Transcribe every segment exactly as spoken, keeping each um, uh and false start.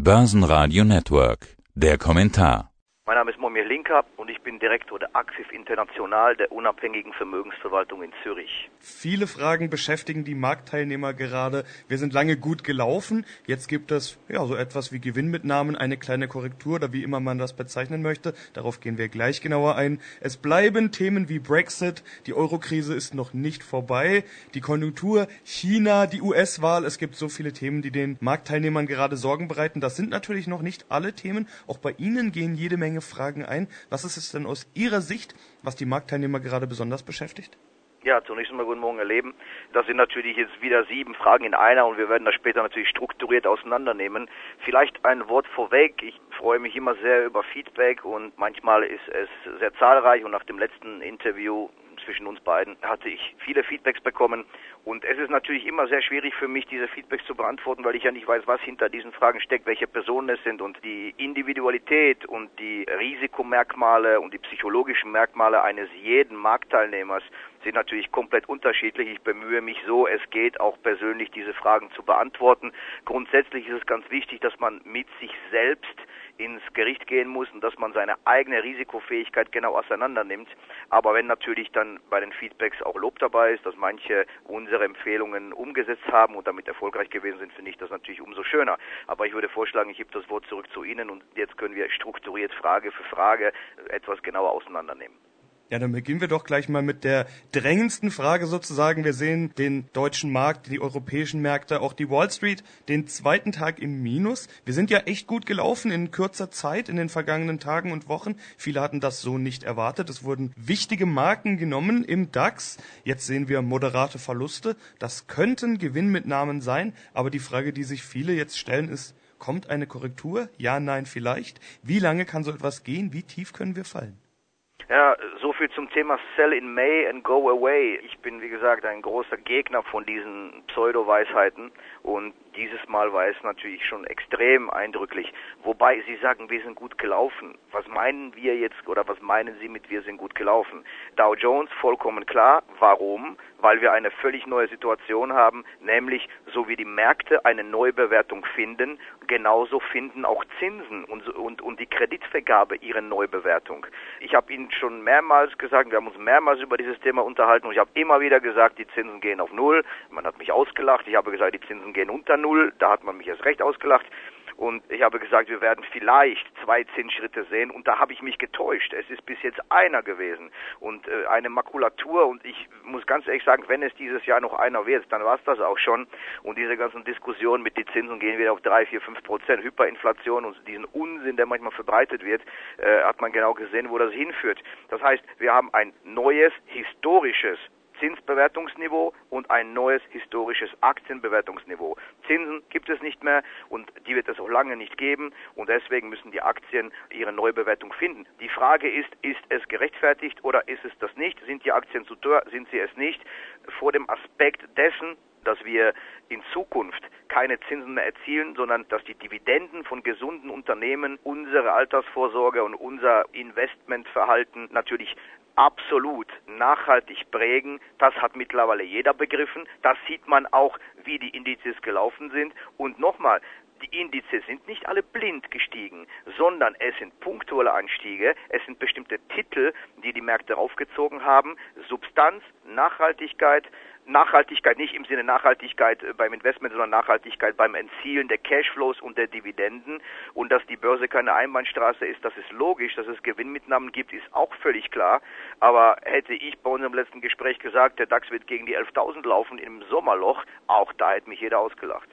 Börsenradio Network. Der Kommentar. Mein Name ist Momir Linker und ich bin Direktor der Axif International, der unabhängigen Vermögensverwaltung in Zürich. Viele Fragen beschäftigen die Marktteilnehmer gerade. Wir sind lange gut gelaufen. Jetzt gibt es ja so etwas wie Gewinnmitnahmen, eine kleine Korrektur oder wie immer man das bezeichnen möchte. Darauf gehen wir gleich genauer ein. Es bleiben Themen wie Brexit. Die Eurokrise ist noch nicht vorbei. Die Konjunktur, China, die U S-Wahl. Es gibt so viele Themen, die den Marktteilnehmern gerade Sorgen bereiten. Das sind natürlich noch nicht alle Themen. Auch bei Ihnen gehen jede Menge Fragen ein. Was ist es denn aus Ihrer Sicht, was die Marktteilnehmer gerade besonders beschäftigt? Ja, zunächst einmal guten Morgen, Herr Leben. Das sind natürlich jetzt wieder sieben Fragen in einer und wir werden das später natürlich strukturiert auseinandernehmen. Vielleicht ein Wort vorweg. Ich freue mich immer sehr über Feedback und manchmal ist es sehr zahlreich und nach dem letzten Interview zwischen uns beiden hatte ich viele Feedbacks bekommen und es ist natürlich immer sehr schwierig für mich, diese Feedbacks zu beantworten, weil ich ja nicht weiß, was hinter diesen Fragen steckt, welche Personen es sind und die Individualität und die Risikomerkmale und die psychologischen Merkmale eines jeden Marktteilnehmers sind natürlich komplett unterschiedlich. Ich bemühe mich so, es geht auch persönlich diese Fragen zu beantworten. Grundsätzlich ist es ganz wichtig, dass man mit sich selbst ins Gericht gehen muss und dass man seine eigene Risikofähigkeit genau auseinander nimmt. Aber wenn natürlich dann bei den Feedbacks auch Lob dabei ist, dass manche unsere Empfehlungen umgesetzt haben und damit erfolgreich gewesen sind, finde ich das natürlich umso schöner. Aber ich würde vorschlagen, ich gebe das Wort zurück zu Ihnen und jetzt können wir strukturiert Frage für Frage etwas genauer auseinandernehmen. Ja, dann beginnen wir doch gleich mal mit der drängendsten Frage sozusagen. Wir sehen den deutschen Markt, die europäischen Märkte, auch die Wall Street, den zweiten Tag im Minus. Wir sind ja echt gut gelaufen in kürzer Zeit in den vergangenen Tagen und Wochen. Viele hatten das so nicht erwartet. Es wurden wichtige Marken genommen im DAX. Jetzt sehen wir moderate Verluste. Das könnten Gewinnmitnahmen sein. Aber die Frage, die sich viele jetzt stellen, ist, kommt eine Korrektur? Ja, nein, vielleicht. Wie lange kann so etwas gehen? Wie tief können wir fallen? Ja, so viel zum Thema Sell in May and Go Away. Ich bin, wie gesagt, ein großer Gegner von diesen Pseudo-Weisheiten und dieses Mal war es natürlich schon extrem eindrücklich. Wobei Sie sagen, wir sind gut gelaufen. Was meinen wir jetzt oder was meinen Sie mit wir sind gut gelaufen? Dow Jones, vollkommen klar. Warum? Weil wir eine völlig neue Situation haben, nämlich so wie die Märkte eine Neubewertung finden, genauso finden auch Zinsen und, und, und die Kreditvergabe ihre Neubewertung. Ich habe Ihnen schon mehrmals gesagt, wir haben uns mehrmals über dieses Thema unterhalten und ich habe immer wieder gesagt, die Zinsen gehen auf Null. Man hat mich ausgelacht. Ich habe gesagt, die Zinsen gehen unter Null. Da hat man mich erst recht ausgelacht. Und ich habe gesagt, wir werden vielleicht zwei Zinsschritte sehen und da habe ich mich getäuscht. Es ist bis jetzt einer gewesen und äh, eine Makulatur und ich muss ganz ehrlich sagen, wenn es dieses Jahr noch einer wird, dann war es das auch schon. Und diese ganzen Diskussionen mit den Zinsen gehen wieder auf drei, vier, fünf Prozent, Hyperinflation und diesen Unsinn, der manchmal verbreitet wird, äh, hat man genau gesehen, wo das hinführt. Das heißt, wir haben ein neues, historisches Zinsbewertungsniveau und ein neues historisches Aktienbewertungsniveau. Zinsen gibt es nicht mehr und die wird es auch lange nicht geben und deswegen müssen die Aktien ihre Neubewertung finden. Die Frage ist, ist es gerechtfertigt oder ist es das nicht? Sind die Aktien zu teuer? Sind sie es nicht? Vor dem Aspekt dessen, dass wir in Zukunft keine Zinsen mehr erzielen, sondern dass die Dividenden von gesunden Unternehmen unsere Altersvorsorge und unser Investmentverhalten natürlich absolut nachhaltig prägen. Das hat mittlerweile jeder begriffen. Das sieht man auch, wie die Indizes gelaufen sind. Und nochmal, die Indizes sind nicht alle blind gestiegen, sondern es sind punktuelle Anstiege, es sind bestimmte Titel, die die Märkte raufgezogen haben. Substanz, Nachhaltigkeit, Nachhaltigkeit nicht im Sinne Nachhaltigkeit beim Investment, sondern Nachhaltigkeit beim Erzielen der Cashflows und der Dividenden. Und dass die Börse keine Einbahnstraße ist, das ist logisch. Dass es Gewinnmitnahmen gibt, ist auch völlig klar. Aber hätte ich bei unserem letzten Gespräch gesagt, der DAX wird gegen die elftausend laufen im Sommerloch, auch da hätte mich jeder ausgelacht.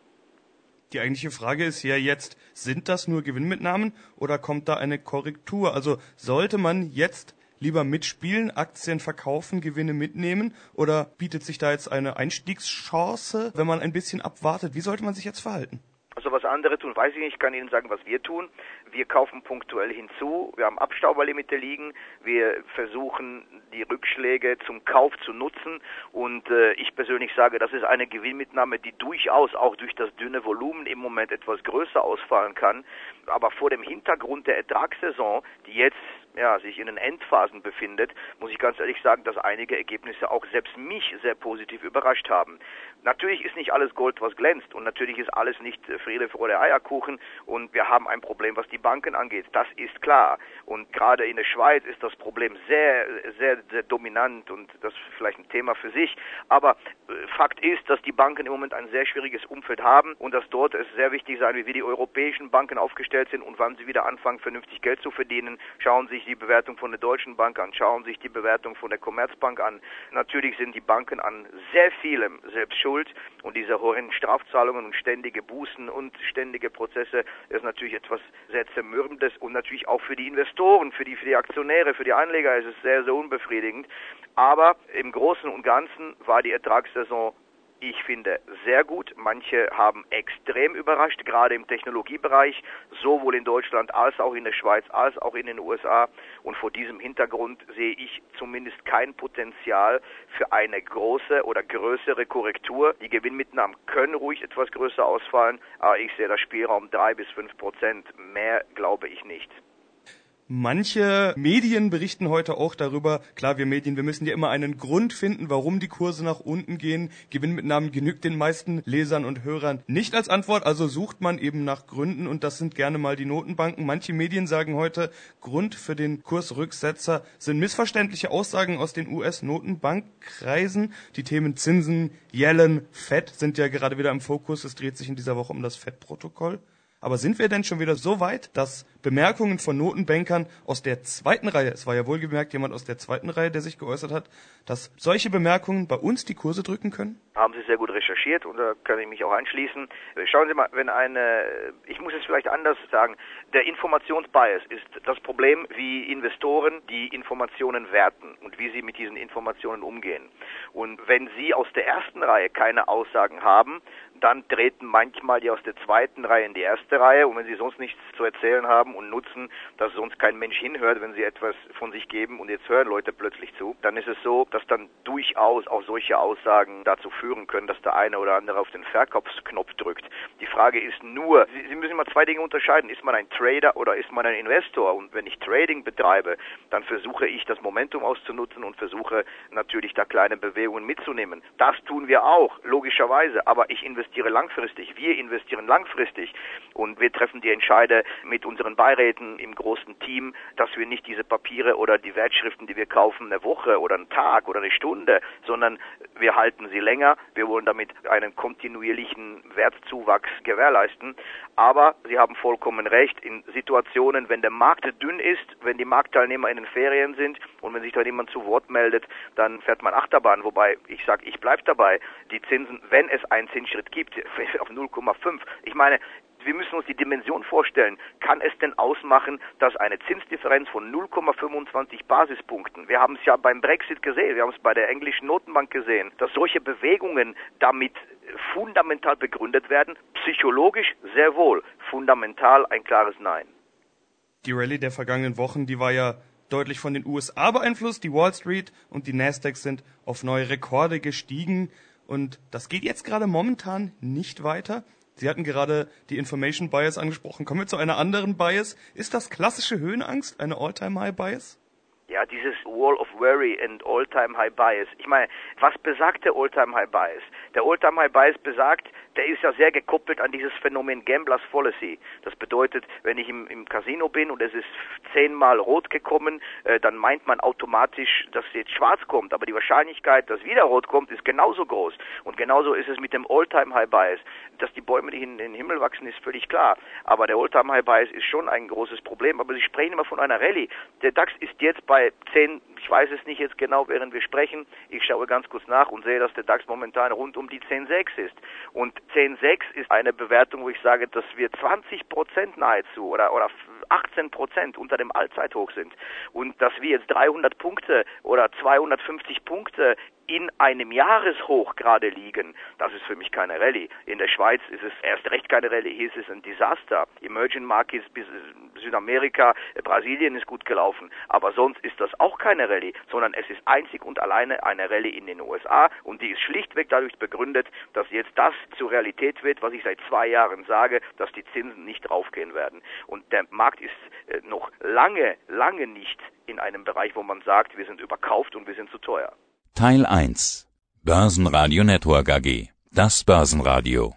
Die eigentliche Frage ist ja jetzt, sind das nur Gewinnmitnahmen oder kommt da eine Korrektur? Also sollte man jetzt lieber mitspielen, Aktien verkaufen, Gewinne mitnehmen oder bietet sich da jetzt eine Einstiegschance, wenn man ein bisschen abwartet? Wie sollte man sich jetzt verhalten? Also was andere tun, weiß ich nicht. Ich kann Ihnen sagen, was wir tun. Wir kaufen punktuell hinzu. Wir haben Abstauberlimite liegen. Wir versuchen, die Rückschläge zum Kauf zu nutzen. Und äh, ich persönlich sage, das ist eine Gewinnmitnahme, die durchaus auch durch das dünne Volumen im Moment etwas größer ausfallen kann. Aber vor dem Hintergrund der Ertragssaison, die jetzt ja, sich in den Endphasen befindet, muss ich ganz ehrlich sagen, dass einige Ergebnisse auch selbst mich sehr positiv überrascht haben. Natürlich ist nicht alles Gold, was glänzt, und natürlich ist alles nicht Friede, Freude, Eierkuchen, und wir haben ein Problem, was die Banken angeht. Das ist klar. Und gerade in der Schweiz ist das Problem sehr, sehr, sehr dominant, und das ist vielleicht ein Thema für sich. Aber Fakt ist, dass die Banken im Moment ein sehr schwieriges Umfeld haben und dass dort es sehr wichtig sein wird, wie die europäischen Banken aufgestellt sind und wann sie wieder anfangen, vernünftig Geld zu verdienen. Schauen Sie sich die Bewertung von der Deutschen Bank an, schauen Sie sich die Bewertung von der Commerzbank an. Natürlich sind die Banken an sehr vielem selbst schuld, und diese hohen Strafzahlungen und ständige Bußen und ständige Prozesse ist natürlich etwas sehr Zermürbendes, und natürlich auch für die Investoren, für die, für die Aktionäre, für die Anleger ist es sehr, sehr unbefriedigend. Aber im Großen und Ganzen war die Ertragssaison, ich finde, sehr gut. Manche haben extrem überrascht, gerade im Technologiebereich, sowohl in Deutschland als auch in der Schweiz, als auch in den U S A. Und vor diesem Hintergrund sehe ich zumindest kein Potenzial für eine große oder größere Korrektur. Die Gewinnmitnahmen können ruhig etwas größer ausfallen, aber ich sehe da Spielraum drei bis fünf Prozent. Mehr glaube ich nicht. Manche Medien berichten heute auch darüber, klar, wir Medien, wir müssen ja immer einen Grund finden, warum die Kurse nach unten gehen. Gewinnmitnahmen genügt den meisten Lesern und Hörern nicht als Antwort, also sucht man eben nach Gründen, und das sind gerne mal die Notenbanken. Manche Medien sagen heute, Grund für den Kursrücksetzer sind missverständliche Aussagen aus den U S-Notenbankkreisen. Die Themen Zinsen, Yellen, Fed sind ja gerade wieder im Fokus. Es dreht sich in dieser Woche um das Fed-Protokoll. Aber sind wir denn schon wieder so weit, dass Bemerkungen von Notenbankern aus der zweiten Reihe, es war ja wohlgemerkt jemand aus der zweiten Reihe, der sich geäußert hat, dass solche Bemerkungen bei uns die Kurse drücken können? Haben Sie sehr gut recherchiert, und da kann ich mich auch anschließen. Schauen Sie mal, wenn eine, ich muss es vielleicht anders sagen, der Informationsbias ist das Problem, wie Investoren die Informationen werten und wie sie mit diesen Informationen umgehen. Und wenn Sie aus der ersten Reihe keine Aussagen haben, dann treten manchmal die aus der zweiten Reihe in die erste Reihe, und wenn sie sonst nichts zu erzählen haben und nutzen, dass sonst kein Mensch hinhört, wenn sie etwas von sich geben, und jetzt hören Leute plötzlich zu, dann ist es so, dass dann durchaus auch solche Aussagen dazu führen können, dass der eine oder andere auf den Verkaufsknopf drückt. Die Frage ist nur, Sie, Sie müssen immer zwei Dinge unterscheiden, ist man ein Trader oder ist man ein Investor? Und wenn ich Trading betreibe, dann versuche ich das Momentum auszunutzen und versuche natürlich da kleine Bewegungen mitzunehmen. Das tun wir auch, logischerweise, aber ich investiere langfristig, wir investieren langfristig, und wir treffen die Entscheide mit unseren Beiräten im großen Team, dass wir nicht diese Papiere oder die Wertschriften, die wir kaufen, eine Woche oder einen Tag oder eine Stunde, sondern wir halten sie länger. Wir wollen damit einen kontinuierlichen Wertzuwachs gewährleisten. Aber Sie haben vollkommen recht, in Situationen, wenn der Markt dünn ist, wenn die Marktteilnehmer in den Ferien sind und wenn sich da jemand zu Wort meldet, dann fährt man Achterbahn. Wobei ich sage, ich bleibe dabei. Die Zinsen, wenn es einen Zinsschritt gibt, auf null Komma fünf. Ich meine, wir müssen uns die Dimension vorstellen. Kann es denn ausmachen, dass eine Zinsdifferenz von null Komma fünfundzwanzig Basispunkten, wir haben es ja beim Brexit gesehen, wir haben es bei der englischen Notenbank gesehen, dass solche Bewegungen damit fundamental begründet werden? Psychologisch sehr wohl, fundamental ein klares Nein. Die Rallye der vergangenen Wochen, die war ja deutlich von den U S A beeinflusst. Die Wall Street und die Nasdaq sind auf neue Rekorde gestiegen, und das geht jetzt gerade momentan nicht weiter. Sie hatten gerade die Information Bias angesprochen. Kommen wir zu einer anderen Bias. Ist das klassische Höhenangst eine All-Time-High-Bias? Ja, dieses Wall of Worry and All-Time-High-Bias. Ich meine, was besagt der All-Time-High-Bias? Der All-Time-High-Bias besagt, der ist ja sehr gekoppelt an dieses Phänomen Gamblers Fallacy. Das bedeutet, wenn ich im, im Casino bin und es ist zehnmal rot gekommen, äh, dann meint man automatisch, dass jetzt schwarz kommt. Aber die Wahrscheinlichkeit, dass wieder rot kommt, ist genauso groß. Und genauso ist es mit dem All-Time-High-Bias. Dass die Bäume nicht in den Himmel wachsen, ist völlig klar. Aber der All-Time-High-Bias ist schon ein großes Problem. Aber Sie sprechen immer von einer Rallye. Der DAX ist jetzt bei zehn, ich weiß es nicht jetzt genau, während wir sprechen. Ich schaue ganz kurz nach und sehe, dass der DAX momentan rund um die zehn Komma sechs ist. Und zehn Komma sechs ist eine Bewertung, wo ich sage, dass wir zwanzig Prozent nahezu oder, oder achtzehn Prozent unter dem Allzeithoch sind. Und dass wir jetzt dreihundert Punkte oder zweihundertfünfzig Punkte in einem Jahreshoch gerade liegen, das ist für mich keine Rallye. In der Schweiz ist es erst recht keine Rallye, hier ist es ein Desaster. Emerging Markets bis Südamerika, Brasilien ist gut gelaufen, aber sonst ist das auch keine Rallye, sondern es ist einzig und alleine eine Rallye in den U S A und die ist schlichtweg dadurch begründet, dass jetzt das zur Realität wird, was ich seit zwei Jahren sage, dass die Zinsen nicht raufgehen werden. Und der Markt ist noch lange, lange nicht in einem Bereich, wo man sagt, wir sind überkauft und wir sind zu teuer. Teil eins Börsenradio Network A G. Das Börsenradio.